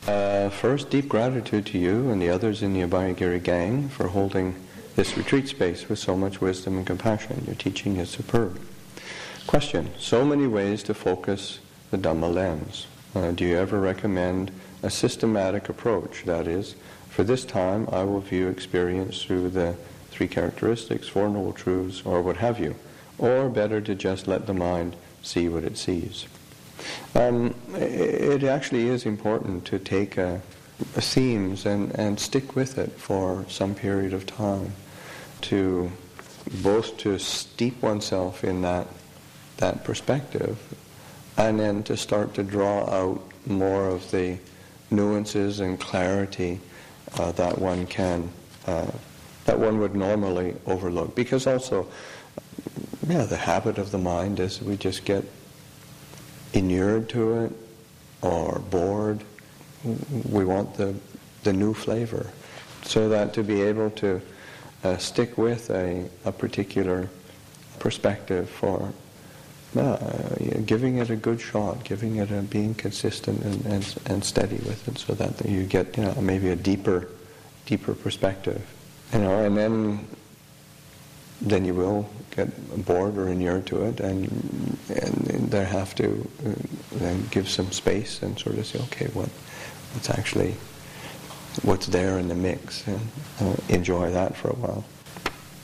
First, deep gratitude to you and the others in the Abhayagiri gang for holding this retreat space with so much wisdom and compassion. Your teaching is superb. Question: so many ways to focus the Dhamma lens. Do you ever recommend a systematic approach? That is, for this time I will view experience through the 3 characteristics, 4 noble truths, or what have you. Or better to just let the mind see what it sees. It actually is important to take themes and stick with it for some period of time, to both to steep oneself in that perspective, and then to start to draw out more of the nuances and clarity that one would normally overlook. Because also, the habit of the mind is we just get inured to it or bored. We want the new flavor. So that to be able to stick with a particular perspective for giving it a good shot, giving it being consistent and steady with it, so that you get maybe a deeper perspective, and then you will get bored or inured to it, and there have to then give some space and sort of say, okay, what's there in the mix, and enjoy that for a while.